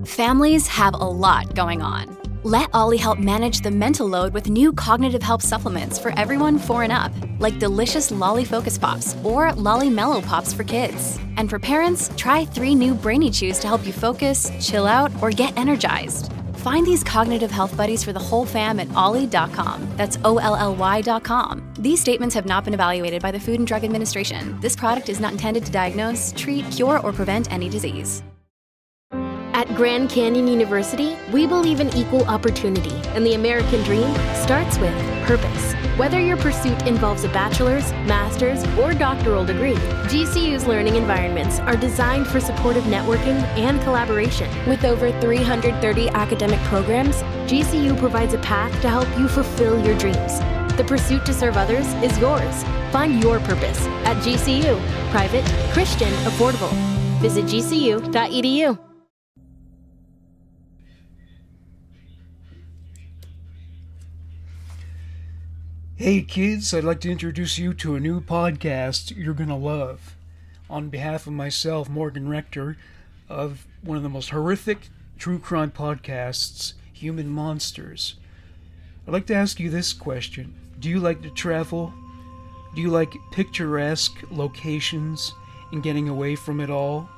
Families have a lot going on. Let Ollie help manage the mental load with new cognitive help supplements for everyone 4 and up, like delicious Lolly Focus Pops or Lolly Mellow Pops for kids. And for parents, try 3 new Brainy Chews to help you focus, chill out, or get energized. Find these cognitive health buddies for the whole fam at ollie.com. That's OLLY.com. These statements have not been evaluated by the Food and Drug Administration. This product is not intended to diagnose, treat, cure, or prevent any disease. At Grand Canyon University, we believe in equal opportunity, and the American dream starts with purpose. Whether your pursuit involves a bachelor's, master's, or doctoral degree, GCU's learning environments are designed for supportive networking and collaboration. With over 330 academic programs, GCU provides a path to help you fulfill your dreams. The pursuit to serve others is yours. Find your purpose at GCU. Private, Christian, affordable. Visit gcu.edu. Hey kids, I'd like to introduce you to a new podcast you're going to love. On behalf of myself, Morgan Rector, of one of the most horrific true crime podcasts, Human Monsters, I'd like to ask you this question. Do you like to travel? Do you like picturesque locations and getting away from it all?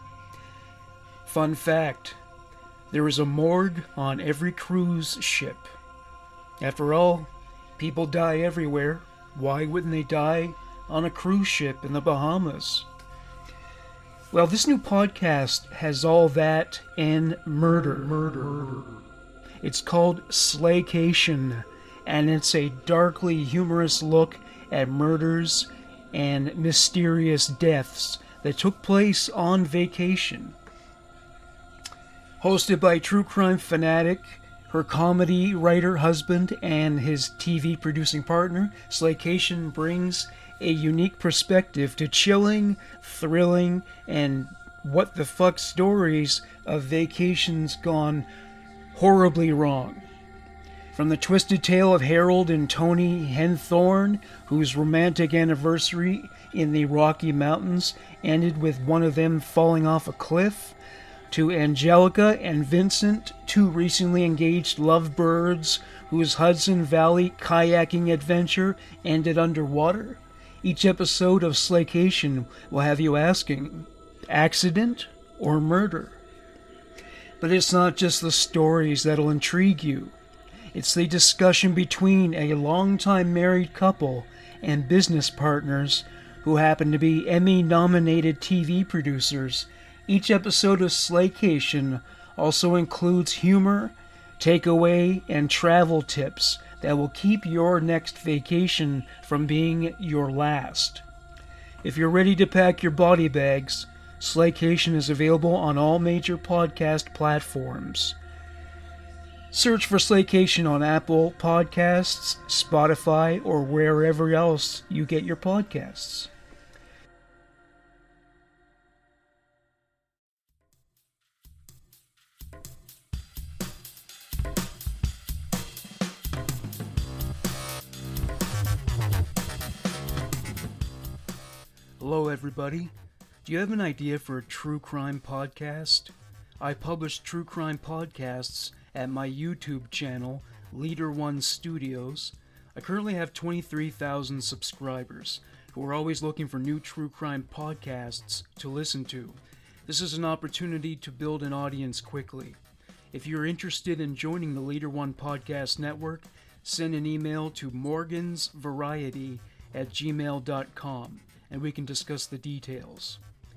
Fun fact, there is a morgue on every cruise ship. After all, people die everywhere. Why wouldn't they die on a cruise ship in the Bahamas? Well, this new podcast has all that and murder. It's called Slaycation, and it's a darkly humorous look at murders and mysterious deaths that took place on vacation. Hosted by true crime fanatic, her comedy writer husband, and his TV producing partner, Slaycation brings a unique perspective to chilling, thrilling, and what the fuck stories of vacations gone horribly wrong. From the twisted tale of Harold and Tony Henthorne, whose romantic anniversary in the Rocky Mountains ended with one of them falling off a cliff, to Angelica and Vincent, 2 recently engaged lovebirds whose Hudson Valley kayaking adventure ended underwater. Each episode of Slaycation will have you asking, accident or murder? But it's not just the stories that'll intrigue you. It's the discussion between a longtime married couple and business partners who happen to be Emmy-nominated TV producers. Each episode of Slaycation also includes humor, takeaway, and travel tips that will keep your next vacation from being your last. If you're ready to pack your body bags, Slaycation is available on all major podcast platforms. Search for Slaycation on Apple Podcasts, Spotify, or wherever else you get your podcasts. Hello everybody. Do you have an idea for a true crime podcast? I publish true crime podcasts at my YouTube channel, Leader One Studios. I currently have 23,000 subscribers who are always looking for new true crime podcasts to listen to. This is an opportunity to build an audience quickly. If you're interested in joining the Leader One Podcast Network, send an email to morgansvariety@gmail.com and we can discuss the details.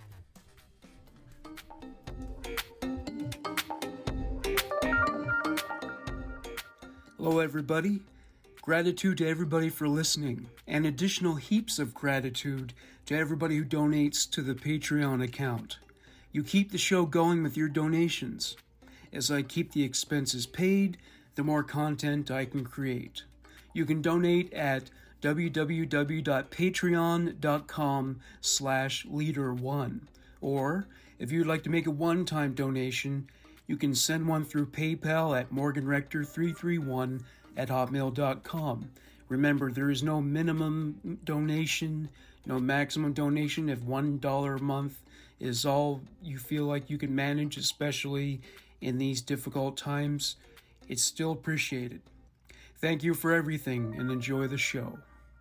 Hello everybody. Gratitude to everybody for listening, and additional heaps of gratitude to everybody who donates to the Patreon account. You keep the show going with your donations. As I keep the expenses paid, the more content I can create. You can donate at www.patreon.com/leader1. Or, if you'd like to make a one-time donation, you can send one through PayPal at morganrector331@hotmail.com. Remember, there is no minimum donation, no maximum donation. If $1 a month is all you feel like you can manage, especially in these difficult times, it's still appreciated. Thank you for everything and enjoy the show.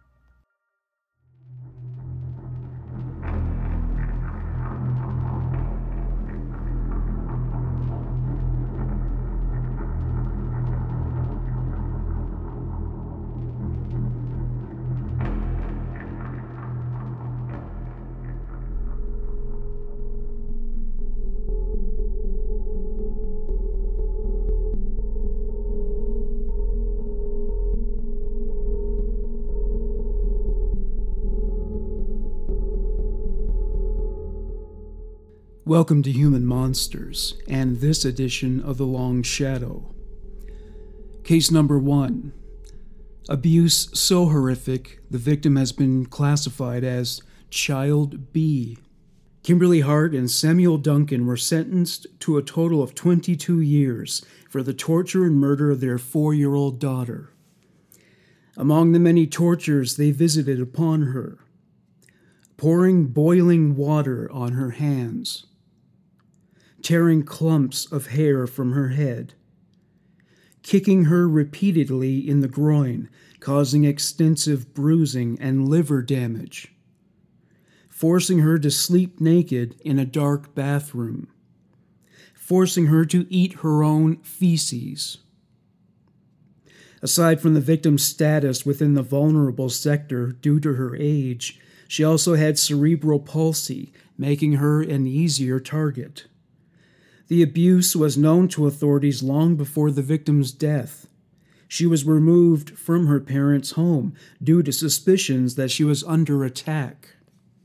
Welcome to Human Monsters, and this edition of The Long Shadow. Case number 1. Abuse so horrific, the victim has been classified as Child B. Kimberly Hart and Samuel Duncan were sentenced to a total of 22 years for the torture and murder of their 4-year-old daughter. Among the many tortures they visited upon her, pouring boiling water on her hands, tearing clumps of hair from her head, kicking her repeatedly in the groin, causing extensive bruising and liver damage, forcing her to sleep naked in a dark bathroom, forcing her to eat her own feces. Aside from the victim's status within the vulnerable sector due to her age, she also had cerebral palsy, making her an easier target. The abuse was known to authorities long before the victim's death. She was removed from her parents' home due to suspicions that she was under attack.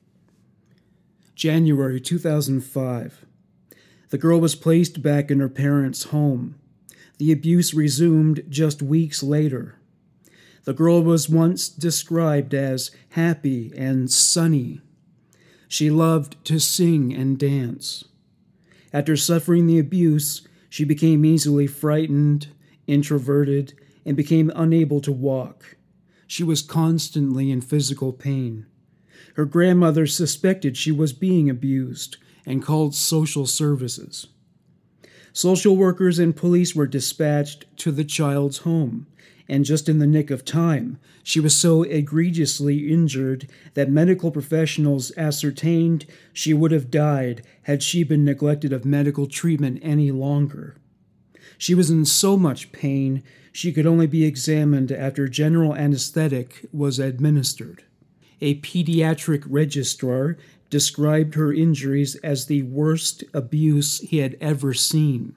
January 2005. The girl was placed back in her parents' home. The abuse resumed just weeks later. The girl was once described as happy and sunny. She loved to sing and dance. After suffering the abuse, she became easily frightened, introverted, and became unable to walk. She was constantly in physical pain. Her grandmother suspected she was being abused and called social services. Social workers and police were dispatched to the child's home, and just in the nick of time, she was so egregiously injured that medical professionals ascertained she would have died had she been neglected of medical treatment any longer. She was in so much pain, she could only be examined after general anesthetic was administered. A pediatric registrar described her injuries as the worst abuse he had ever seen.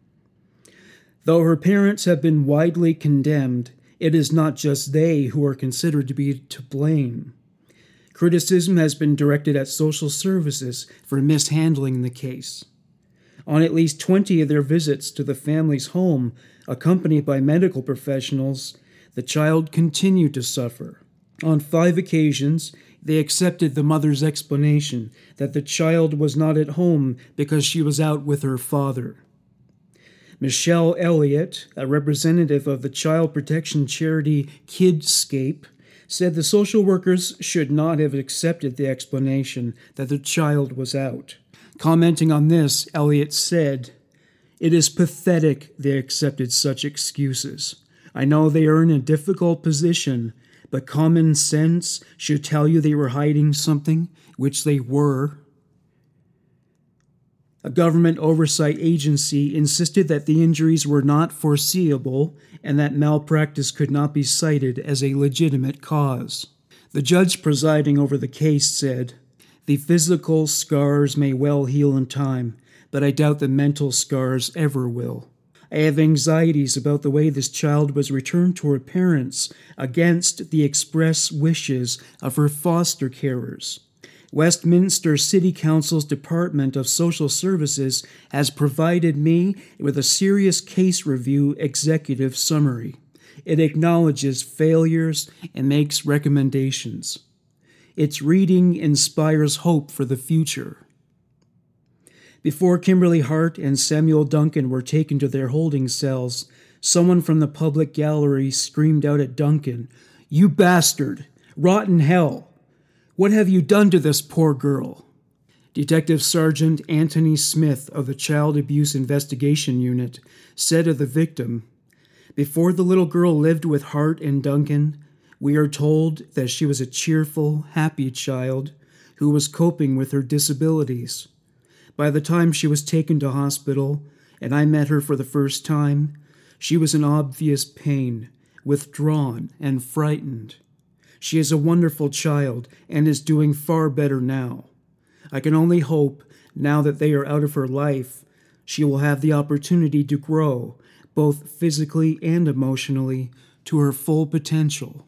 Though her parents have been widely condemned, it is not just they who are considered to be to blame. Criticism has been directed at social services for mishandling the case. On at least 20 of their visits to the family's home, accompanied by medical professionals, the child continued to suffer. On 5 occasions, they accepted the mother's explanation that the child was not at home because she was out with her father. Michelle Elliott, a representative of the child protection charity Kidscape, said the social workers should not have accepted the explanation that the child was out. Commenting on this, Elliott said, "It is pathetic they accepted such excuses. I know they are in a difficult position, but common sense should tell you they were hiding something, which they were." A government oversight agency insisted that the injuries were not foreseeable and that malpractice could not be cited as a legitimate cause. The judge presiding over the case said, "The physical scars may well heal in time, but I doubt the mental scars ever will. I have anxieties about the way this child was returned to her parents against the express wishes of her foster carers. Westminster City Council's Department of Social Services has provided me with a serious case review executive summary. It acknowledges failures and makes recommendations. Its reading inspires hope for the future." Before Kimberly Hart and Samuel Duncan were taken to their holding cells, someone from the public gallery screamed out at Duncan, "You bastard! Rotten hell! What have you done to this poor girl?" Detective Sergeant Anthony Smith of the Child Abuse Investigation Unit said of the victim, "Before the little girl lived with Hart and Duncan, we are told that she was a cheerful, happy child who was coping with her disabilities. By the time she was taken to hospital, and I met her for the first time, she was in obvious pain, withdrawn, and frightened. She is a wonderful child and is doing far better now. I can only hope, now that they are out of her life, she will have the opportunity to grow, both physically and emotionally, to her full potential."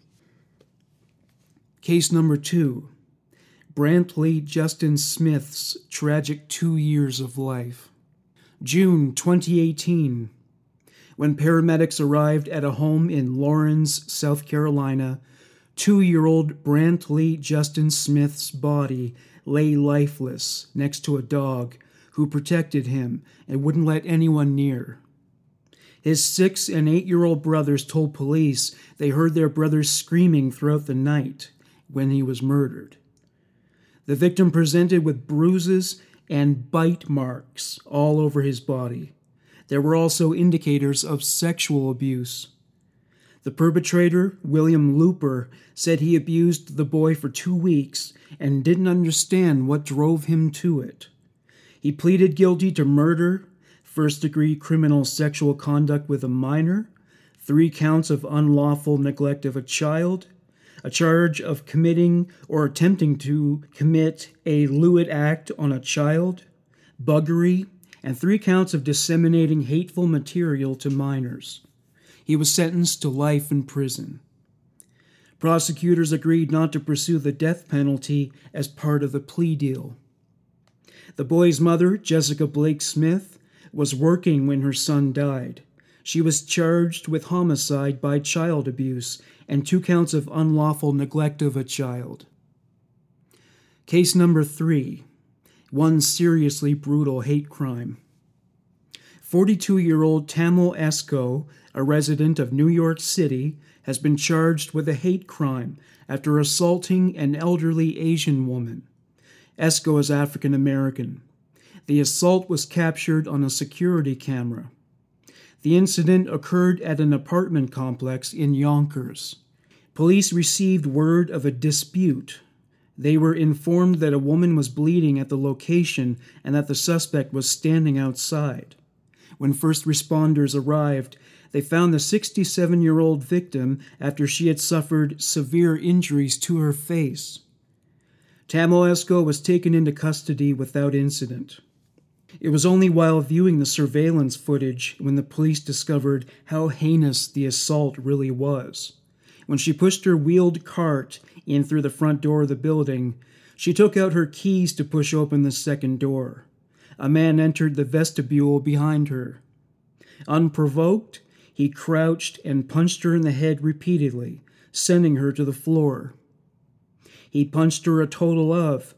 Case number 2. Brantley Justin Smith's tragic 2 years of life. June 2018. When paramedics arrived at a home in Lawrence, South Carolina, 2-year-old Brantley Justin Smith's body lay lifeless next to a dog who protected him and wouldn't let anyone near. His 6- and 8-year-old brothers told police they heard their brother screaming throughout the night when he was murdered. The victim presented with bruises and bite marks all over his body. There were also indicators of sexual abuse. The perpetrator, William Looper, said he abused the boy for 2 weeks and didn't understand what drove him to it. He pleaded guilty to murder, first-degree criminal sexual conduct with a minor, 3 counts of unlawful neglect of a child, a charge of committing or attempting to commit a lewd act on a child, buggery, and 3 counts of disseminating hateful material to minors. He was sentenced to life in prison. Prosecutors agreed not to pursue the death penalty as part of the plea deal. The boy's mother, Jessica Blake Smith, was working when her son died. She was charged with homicide by child abuse and 2 counts of unlawful neglect of a child. Case number 3. One seriously brutal hate crime. 42-year-old Tamil Esco, a resident of New York City, has been charged with a hate crime after assaulting an elderly Asian woman. Esco is African American. The assault was captured on a security camera. The incident occurred at an apartment complex in Yonkers. Police received word of a dispute. They were informed that a woman was bleeding at the location and that the suspect was standing outside. When first responders arrived, they found the 67-year-old victim after she had suffered severe injuries to her face. Tamil Esco was taken into custody without incident. It was only while viewing the surveillance footage when the police discovered how heinous the assault really was. When she pushed her wheeled cart in through the front door of the building, she took out her keys to push open the second door. A man entered the vestibule behind her. Unprovoked, he crouched and punched her in the head repeatedly, sending her to the floor. He punched her a total of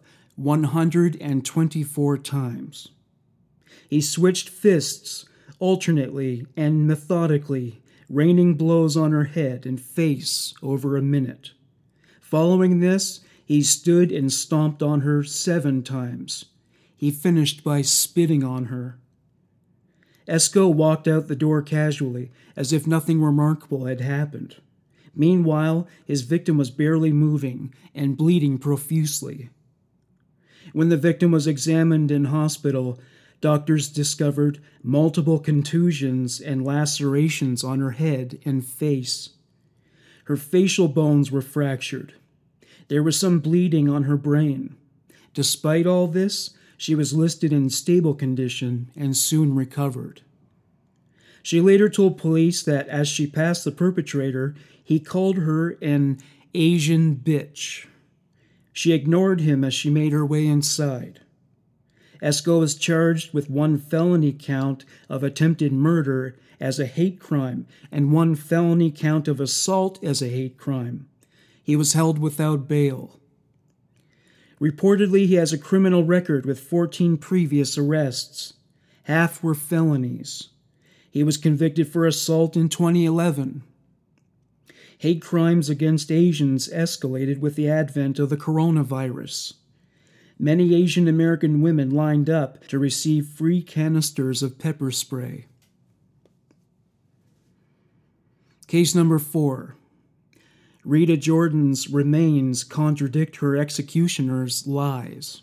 124 times. He switched fists alternately and methodically, raining blows on her head and face over a minute. Following this, he stood and stomped on her 7 times. He finished by spitting on her. Esco walked out the door casually, as if nothing remarkable had happened. Meanwhile, his victim was barely moving and bleeding profusely. When the victim was examined in hospital, doctors discovered multiple contusions and lacerations on her head and face. Her facial bones were fractured. There was some bleeding on her brain. Despite all this, she was listed in stable condition and soon recovered. She later told police that as she passed the perpetrator, he called her an Asian bitch. She ignored him as she made her way inside. Esco was charged with 1 felony count of attempted murder as a hate crime and 1 felony count of assault as a hate crime. He was held without bail. Reportedly, he has a criminal record with 14 previous arrests. Half were felonies. He was convicted for assault in 2011. Hate crimes against Asians escalated with the advent of the coronavirus. many Asian American women lined up to receive free canisters of pepper spray. Case number 4. Rita Jordan's remains contradict her executioner's lies.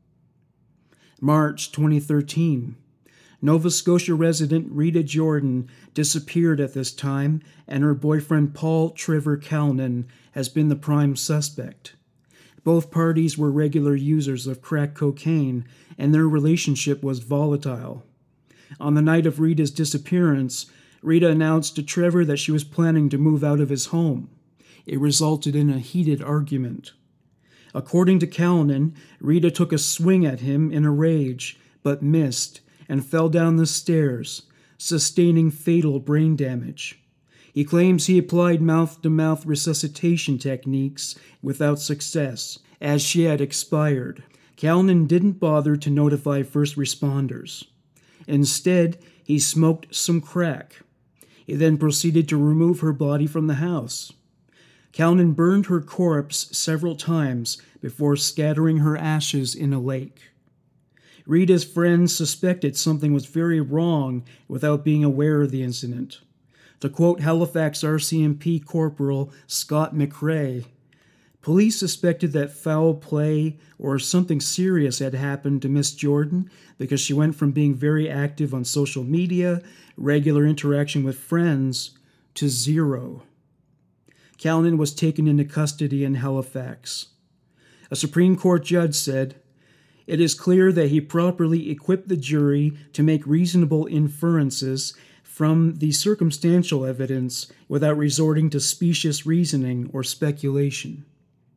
March 2013. Nova Scotia resident Rita Jordan disappeared at this time, and her boyfriend Paul Trevor Calnan has been the prime suspect. Both parties were regular users of crack cocaine, and their relationship was volatile. On the night of Rita's disappearance, Rita announced to Trevor that she was planning to move out of his home. It resulted in a heated argument. According to Calnan, Rita took a swing at him in a rage, but missed, and fell down the stairs, sustaining fatal brain damage. He claims he applied mouth-to-mouth resuscitation techniques without success, as she had expired. Calnan didn't bother to notify first responders. Instead, he smoked some crack. He then proceeded to remove her body from the house. Calnan burned her corpse several times before scattering her ashes in a lake. Rita's friends suspected something was very wrong without being aware of the incident. To quote Halifax RCMP Corporal Scott McRae, police suspected that foul play or something serious had happened to Miss Jordan because she went from being very active on social media, regular interaction with friends, to zero. Calnan was taken into custody in Halifax. A Supreme Court judge said, "It is clear that he properly equipped the jury to make reasonable inferences from the circumstantial evidence without resorting to specious reasoning or speculation."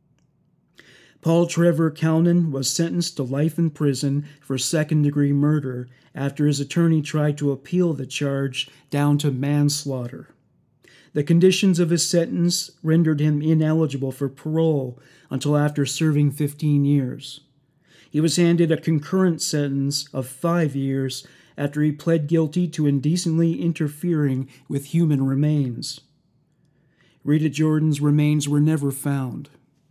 Paul Trevor Calnan was sentenced to life in prison for second-degree murder after his attorney tried to appeal the charge down to manslaughter. The conditions of his sentence rendered him ineligible for parole until after serving 15 years. He was handed a concurrent sentence of 5 years after he pled guilty to indecently interfering with human remains. Rita Jordan's remains were never found.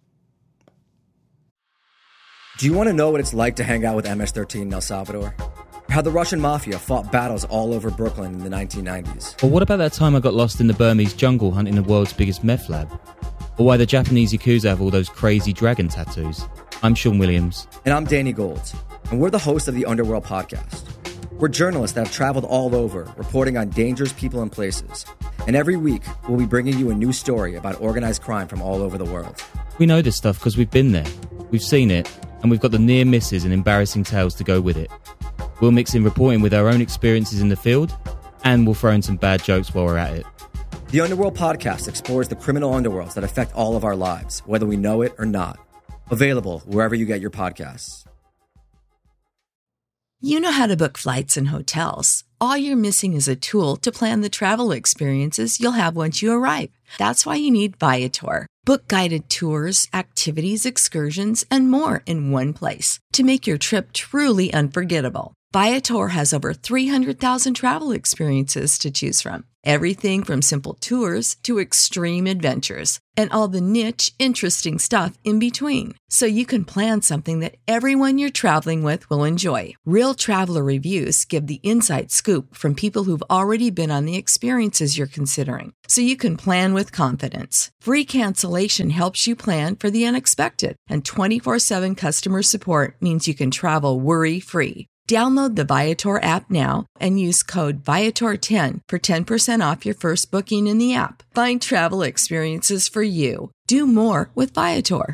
Do you want to know what it's like to hang out with MS-13 in El Salvador? How the Russian mafia fought battles all over Brooklyn in the 1990s? Or what about that time I got lost in the Burmese jungle hunting the world's biggest meth lab? Or why the Japanese Yakuza have all those crazy dragon tattoos? I'm Sean Williams. And I'm Danny Gold. And we're the hosts of the Underworld Podcast. We're journalists that have traveled all over, reporting on dangerous people and places. And every week, we'll be bringing you a new story about organized crime from all over the world. We know this stuff because we've been there. We've seen it. And we've got the near misses and embarrassing tales to go with it. We'll mix in reporting with our own experiences in the field, and we'll throw in some bad jokes while we're at it. The Underworld Podcast explores the criminal underworlds that affect all of our lives, whether we know it or not. Available wherever you get your podcasts. You know how to book flights and hotels. All you're missing is a tool to plan the travel experiences you'll have once you arrive. That's why you need Viator. Book guided tours, activities, excursions, and more in one place to make your trip truly unforgettable. Viator has over 300,000 travel experiences to choose from. Everything from simple tours to extreme adventures and all the niche, interesting stuff in between. So you can plan something that everyone you're traveling with will enjoy. Real traveler reviews give the inside scoop from people who've already been on the experiences you're considering. So you can plan with confidence. Free cancellation helps you plan for the unexpected. And 24/7 customer support means you can travel worry-free. Download the Viator app now and use code Viator10 for 10% off your first booking in the app. Find travel experiences for you. Do more with Viator.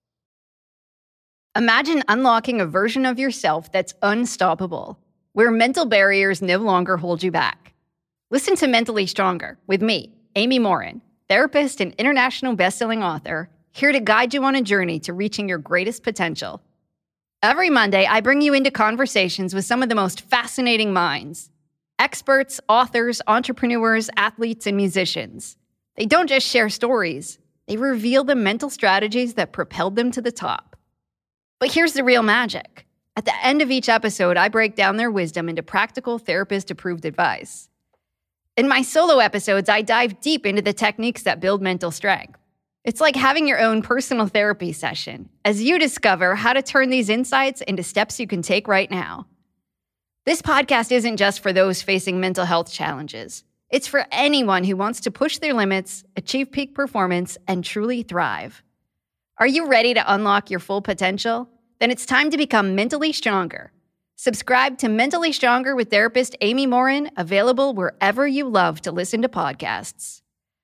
Imagine unlocking a version of yourself that's unstoppable, where mental barriers no longer hold you back. Listen to Mentally Stronger with me, Amy Morin, therapist and international best-selling author, here to guide you on a journey to reaching your greatest potential. Every Monday, I bring you into conversations with some of the most fascinating minds. Experts, authors, entrepreneurs, athletes, and musicians. They don't just share stories. They reveal the mental strategies that propelled them to the top. But here's the real magic. At the end of each episode, I break down their wisdom into practical, therapist-approved advice. In my solo episodes, I dive deep into the techniques that build mental strength. It's like having your own personal therapy session as you discover how to turn these insights into steps you can take right now. This podcast isn't just for those facing mental health challenges. It's for anyone who wants to push their limits, achieve peak performance, and truly thrive. Are you ready to unlock your full potential? Then it's time to become mentally stronger. Subscribe to Mentally Stronger with therapist Amy Morin, available wherever you love to listen to podcasts.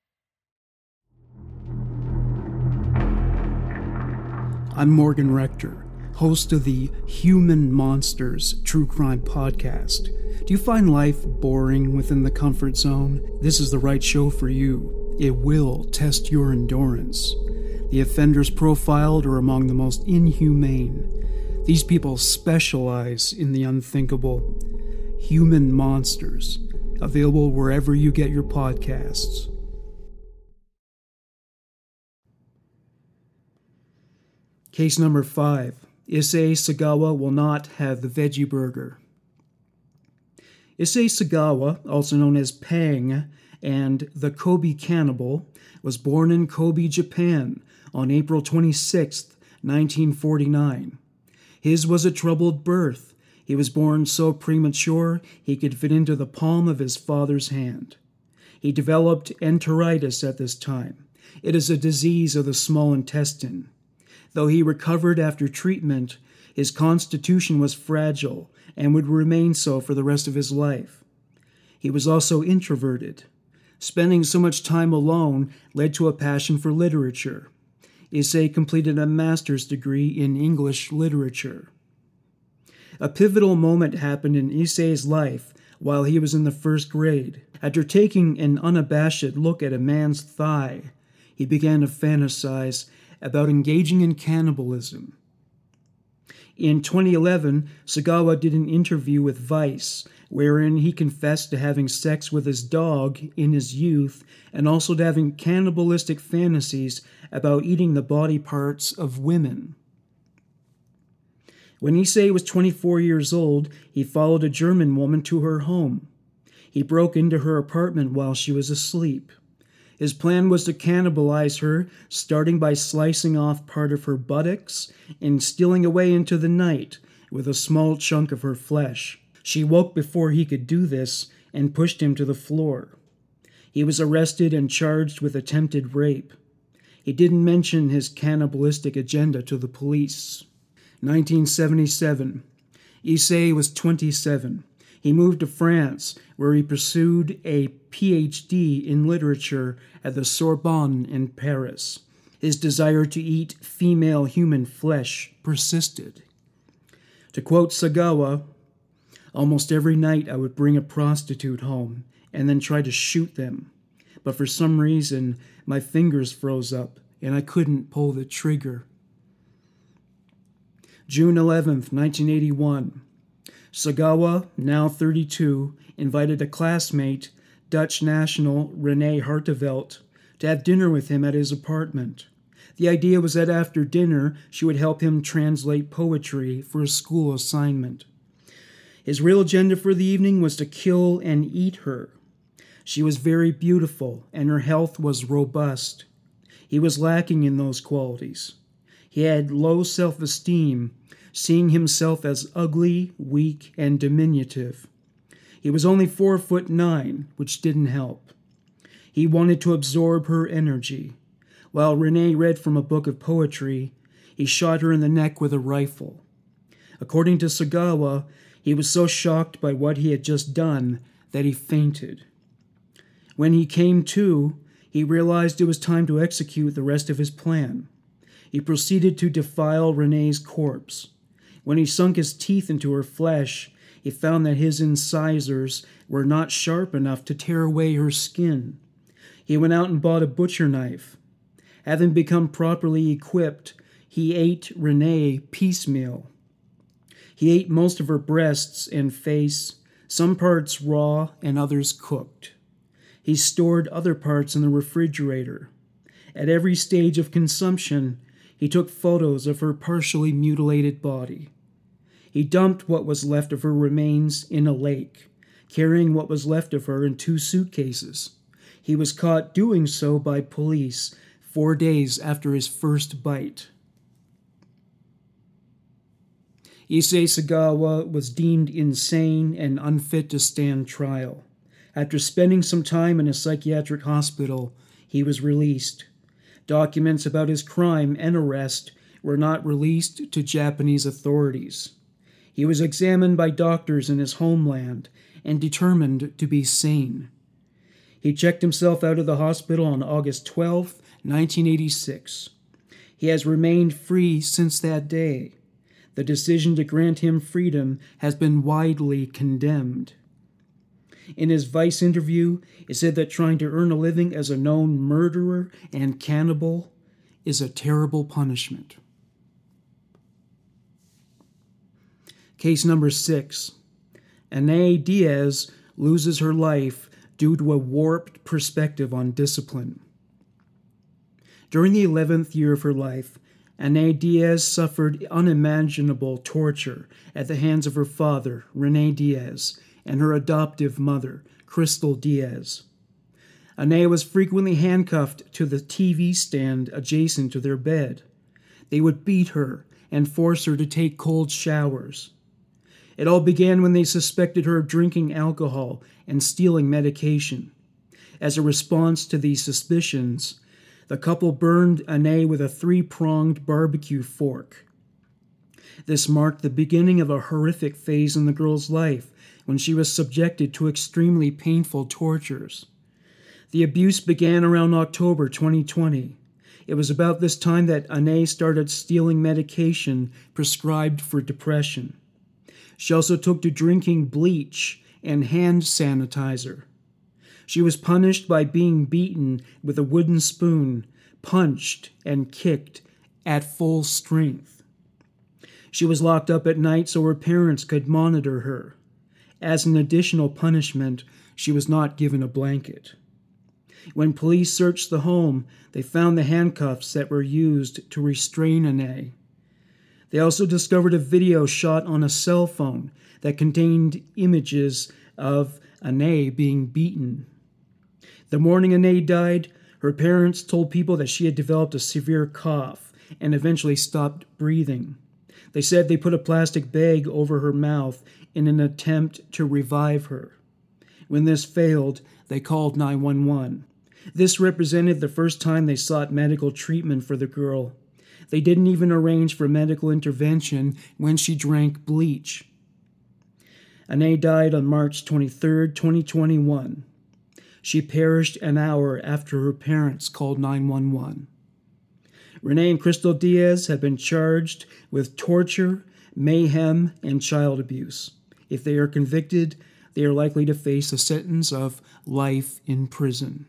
I'm Morgan Rector, host of the Human Monsters True Crime Podcast. Do you find life boring within the comfort zone? This is the right show for you. It will test your endurance. The offenders profiled are among the most inhumane. These people specialize in the unthinkable. Human Monsters, available wherever you get your podcasts. Case number 5. Issei Sagawa will not have the veggie burger. Issei Sagawa, also known as Pang and the Kobe Cannibal, was born in Kobe, Japan on April 26, 1949. His was a troubled birth. He was born so premature he could fit into the palm of his father's hand. He developed enteritis at this time. It is a disease of the small intestine. Though he recovered after treatment, his constitution was fragile and would remain so for the rest of his life. He was also introverted. Spending so much time alone led to a passion for literature. Issei completed a master's degree in English literature. A pivotal moment happened in Issei's life while he was in the first grade. After taking an unabashed look at a man's thigh, he began to fantasize about engaging in cannibalism. In 2011, Sagawa did an interview with Vice, wherein he confessed to having sex with his dog in his youth and also to having cannibalistic fantasies about eating the body parts of women. When Issei was 24 years old, he followed a German woman to her home. He broke into her apartment while she was asleep. His plan was to cannibalize her, starting by slicing off part of her buttocks and stealing away into the night with a small chunk of her flesh. She woke before he could do this and pushed him to the floor. He was arrested and charged with attempted rape. He didn't mention his cannibalistic agenda to the police. 1977. Issei was 27. He moved to France, where he pursued a PhD in literature at the Sorbonne in Paris. His desire to eat female human flesh persisted. To quote Sagawa, "Almost every night I would bring a prostitute home and then try to shoot them. But for some reason, my fingers froze up and I couldn't pull the trigger." June 11th, 1981. Sagawa, now 32, invited a classmate, Dutch national René Hartevelt, to have dinner with him at his apartment. The idea was that after dinner, she would help him translate poetry for a school assignment. His real agenda for the evening was to kill and eat her. She was very beautiful, and her health was robust. He was lacking in those qualities. He had low self-esteem, seeing himself as ugly, weak, and diminutive. He was only 4'9", which didn't help. He wanted to absorb her energy. While Renee read from a book of poetry, he shot her in the neck with a rifle. According to Sagawa, he was so shocked by what he had just done that he fainted. When he came to, he realized it was time to execute the rest of his plan. He proceeded to defile Renee's corpse. When he sunk his teeth into her flesh, he found that his incisors were not sharp enough to tear away her skin. He went out and bought a butcher knife. Having become properly equipped, he ate Renee piecemeal. He ate most of her breasts and face, some parts raw and others cooked. He stored other parts in the refrigerator. At every stage of consumption, he took photos of her partially mutilated body. He dumped what was left of her remains in a lake, carrying what was left of her in 2 suitcases. He was caught doing so by police 4 days after his first bite. Issei Sagawa was deemed insane and unfit to stand trial. After spending some time in a psychiatric hospital, he was released. Documents about his crime and arrest were not released to Japanese authorities. He was examined by doctors in his homeland and determined to be sane. He checked himself out of the hospital on August 12, 1986. He has remained free since that day. The decision to grant him freedom has been widely condemned. In his Vice interview, he said that trying to earn a living as a known murderer and cannibal is a terrible punishment. Case number 6. Anae Diaz loses her life due to a warped perspective on discipline. During the 11th year of her life, Anae Diaz suffered unimaginable torture at the hands of her father, Rene Diaz, and her adoptive mother, Crystal Diaz. Anae was frequently handcuffed to the TV stand adjacent to their bed. They would beat her and force her to take cold showers. It all began when they suspected her of drinking alcohol and stealing medication. As a response to these suspicions, the couple burned Anae with a 3-pronged barbecue fork. This marked the beginning of a horrific phase in the girl's life when she was subjected to extremely painful tortures. The abuse began around October 2020. It was about this time that Anae started stealing medication prescribed for depression. She also took to drinking bleach and hand sanitizer. She was punished by being beaten with a wooden spoon, punched and kicked at full strength. She was locked up at night so her parents could monitor her. As an additional punishment, she was not given a blanket. When police searched the home, they found the handcuffs that were used to restrain Anae. They also discovered a video shot on a cell phone that contained images of Anae being beaten. The morning Anae died, her parents told people that she had developed a severe cough and eventually stopped breathing. They said they put a plastic bag over her mouth in an attempt to revive her. When this failed, they called 911. This represented the first time they sought medical treatment for the girl. They didn't even arrange for medical intervention when she drank bleach. Anae died on March 23, 2021. She perished an hour after her parents called 911. Rene and Crystal Diaz have been charged with torture, mayhem, and child abuse. If they are convicted, they are likely to face a sentence of life in prison.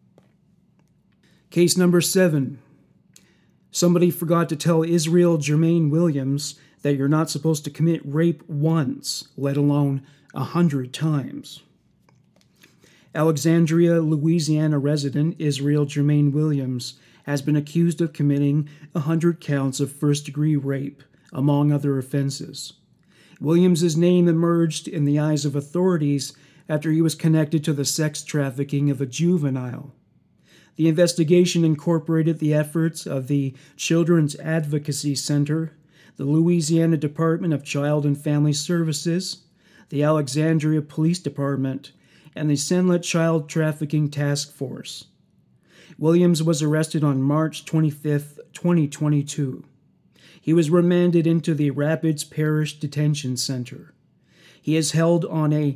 Case number 7. Somebody forgot to tell Israel Jermaine Williams that you're not supposed to commit rape once, let alone 100 times. Alexandria, Louisiana resident Israel Jermaine Williams has been accused of committing 100 counts of first-degree rape, among other offenses. Williams's name emerged in the eyes of authorities after he was connected to the sex trafficking of a juvenile. The investigation incorporated the efforts of the Children's Advocacy Center, the Louisiana Department of Child and Family Services, the Alexandria Police Department, and the Senlet Child Trafficking Task Force. Williams was arrested on March 25, 2022. He was remanded into the Rapids Parish Detention Center. He is held on a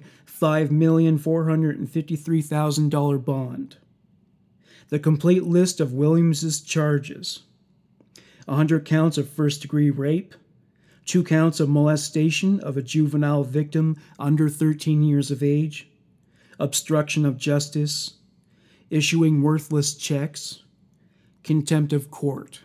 $5,453,000 bond. The complete list of Williams's charges: 100 counts of first-degree rape, 2 counts of molestation of a juvenile victim under 13 years of age, obstruction of justice, issuing worthless checks, contempt of court.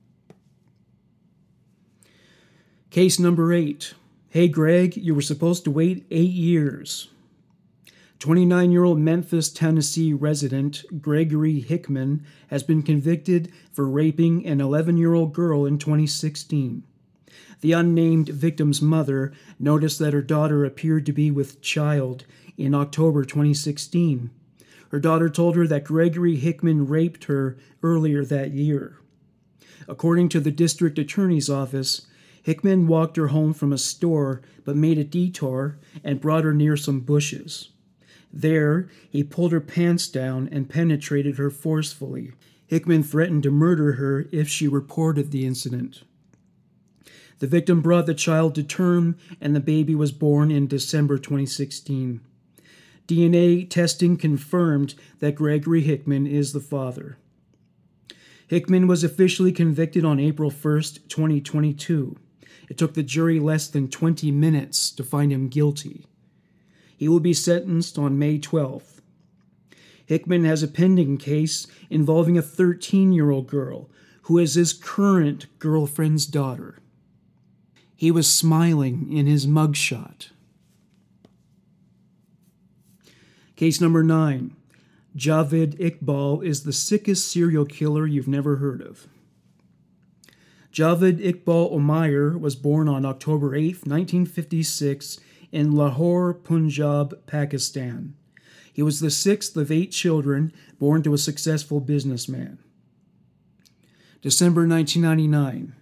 Case number 8. Hey Greg, you were supposed to wait 8 years. 29-year-old Memphis, Tennessee resident Gregory Hickman has been convicted for raping an 11-year-old girl in 2016. The unnamed victim's mother noticed that her daughter appeared to be with child in October 2016. Her daughter told her that Gregory Hickman raped her earlier that year. According to the district attorney's office, Hickman walked her home from a store but made a detour and brought her near some bushes. There, he pulled her pants down and penetrated her forcefully. Hickman threatened to murder her if she reported the incident. The victim brought the child to term, and the baby was born in December 2016. DNA testing confirmed that Gregory Hickman is the father. Hickman was officially convicted on April 1st, 2022. It took the jury less than 20 minutes to find him guilty. He will be sentenced on May 12th. Hickman has a pending case involving a 13-year-old girl who is his current girlfriend's daughter. He was smiling in his mugshot. Case number 9. Javed Iqbal is the sickest serial killer you've never heard of. Javed Iqbal Omair was born on October 8, 1956, in Lahore, Punjab, Pakistan. He was the sixth of 8 children born to a successful businessman. December 1999.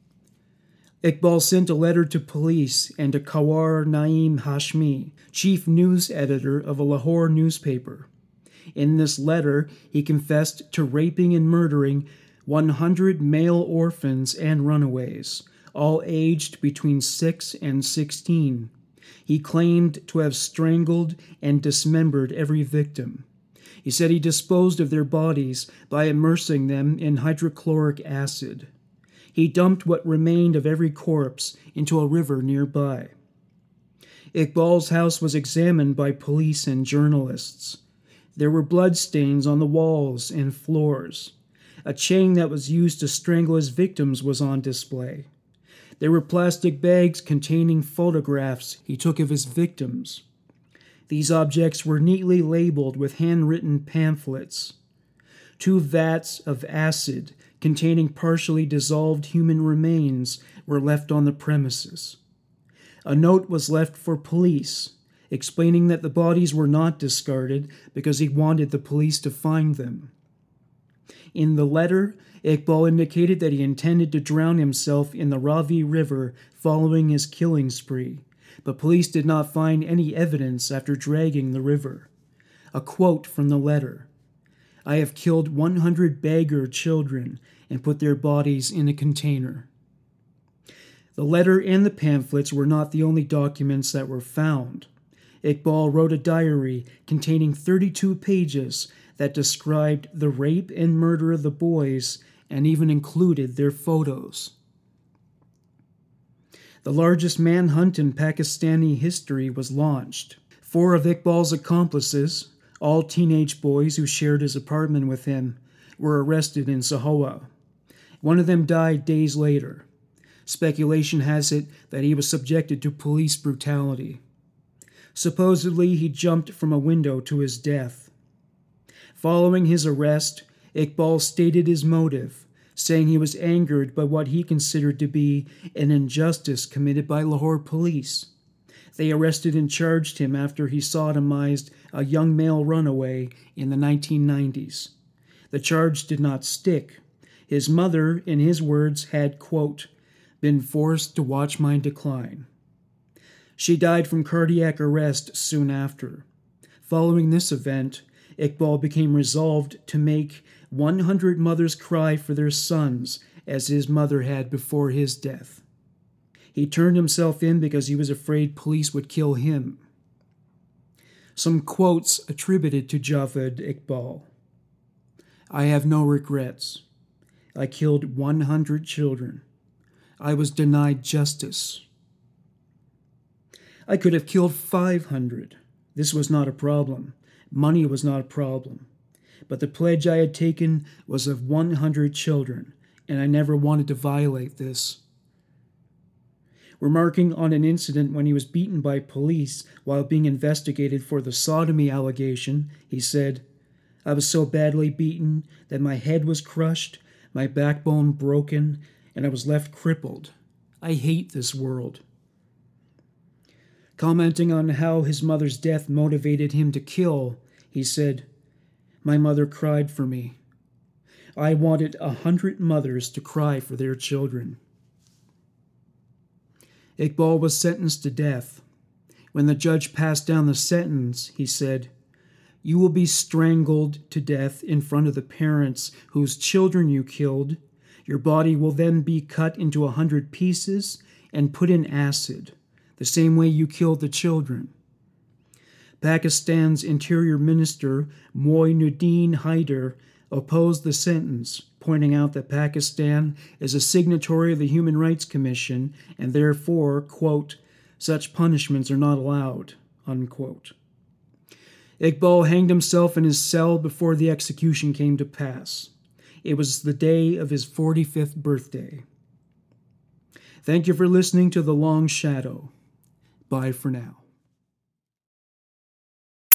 Iqbal sent a letter to police and to Kawar Naeem Hashmi, chief news editor of a Lahore newspaper. In this letter, he confessed to raping and murdering 100 male orphans and runaways, all aged between 6 and 16. He claimed to have strangled and dismembered every victim. He said he disposed of their bodies by immersing them in hydrochloric acid. He dumped what remained of every corpse into a river nearby. Iqbal's house was examined by police and journalists. There were bloodstains on the walls and floors. A chain that was used to strangle his victims was on display. There were plastic bags containing photographs he took of his victims. These objects were neatly labeled with handwritten pamphlets. 2 vats of acid containing partially dissolved human remains were left on the premises. A note was left for police, explaining that the bodies were not discarded because he wanted the police to find them. In the letter, Iqbal indicated that he intended to drown himself in the Ravi River following his killing spree, but police did not find any evidence after dragging the river. A quote from the letter: "I have killed 100 beggar children and put their bodies in a container." The letter and the pamphlets were not the only documents that were found. Iqbal wrote a diary containing 32 pages that described the rape and murder of the boys and even included their photos. The largest manhunt in Pakistani history was launched. 4 of Iqbal's accomplices, all teenage boys who shared his apartment with him, were arrested in Sahowa. One of them died days later. Speculation has it that he was subjected to police brutality. Supposedly, he jumped from a window to his death. Following his arrest, Iqbal stated his motive, saying he was angered by what he considered to be an injustice committed by Lahore police. They arrested and charged him after he sodomized a young male runaway in the 1990s. The charge did not stick. His mother, in his words, had, quote, "been forced to watch my decline." She died from cardiac arrest soon after. Following this event, Iqbal became resolved to make 100 mothers cry for their sons, as his mother had before his death. He turned himself in because he was afraid police would kill him. Some quotes attributed to Javed Iqbal: "I have no regrets. I killed 100 children. I was denied justice. I could have killed 500. This was not a problem. Money was not a problem. But the pledge I had taken was of 100 children, and I never wanted to violate this." Remarking on an incident when he was beaten by police while being investigated for the sodomy allegation, he said, "I was so badly beaten that my head was crushed, my backbone broken, and I was left crippled. I hate this world." Commenting on how his mother's death motivated him to kill, he said, My mother cried for me. I wanted 100 mothers to cry for their children. Iqbal was sentenced to death. When the judge passed down the sentence, he said, "You will be strangled to death in front of the parents whose children you killed. Your body will then be cut into 100 pieces and put in acid, the same way you killed the children." Pakistan's Interior Minister Moinuddin Haider opposed the sentence, pointing out that Pakistan is a signatory of the Human Rights Commission and therefore, quote, "such punishments are not allowed," unquote. Iqbal hanged himself in his cell before the execution came to pass. It was the day of his 45th birthday. Thank you for listening to The Long Shadow. Bye for now.